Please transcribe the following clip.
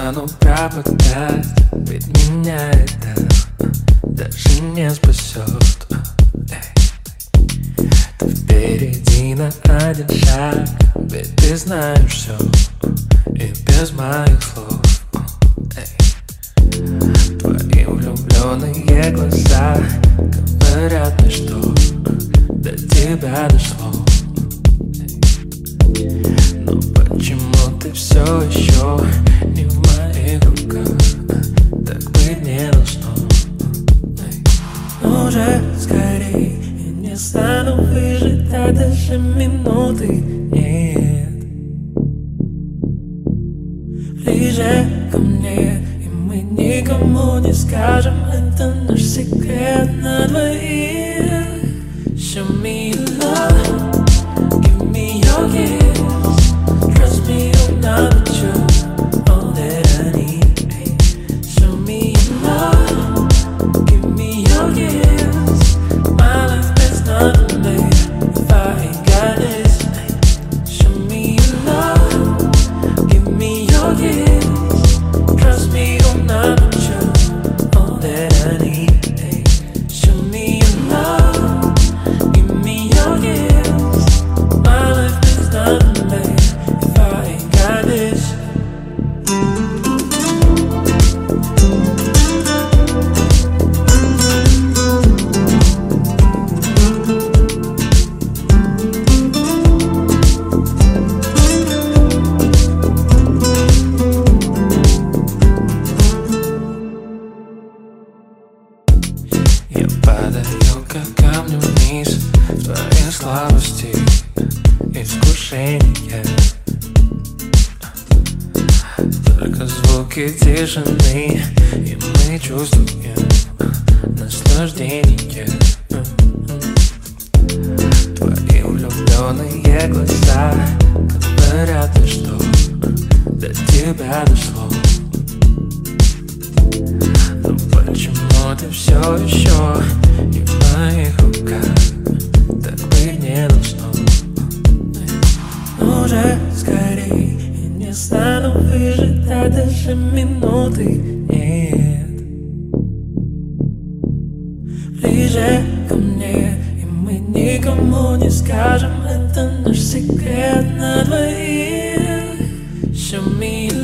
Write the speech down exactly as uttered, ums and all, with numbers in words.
стану пропадать, ведь меня это даже не спасет. Ты впереди на один шаг, ведь ты знаешь все и без моих слов. Твои влюбленные глаза говорят мне, что до тебя дошло. Но почему ты все еще не в моих руках? Так быть не должно. Уже скорей, я не стану выжидать даже минуты, нет. Ближе ко мне, и мы никому не скажем, это наш секрет на двоих. Show me your love, give me your kiss. Trust me, you'll not be true, all that I need. Show me your love, give me your kiss. My life is nothing, babe, if I ain't got this. Show me your love, give me your kiss. Trust me, you'll not be true, all that I need. Show me your love, give me your kiss. My life is nothing, babe, if I ain't got this. Я падаю, как камнем вниз в твоей слабости, искушения. Только звуки тишины, и мы чувствуем наслаждение. Твои влюбленные глаза говорят мне, что до тебя дошло. Но почему ты все еще не в моих руках? Так быть не должно. Уже скорей, я не стану выжидать даже минуты, нет. Ближе ко мне, и мы никому не скажем, это наш секрет на двоих. Show me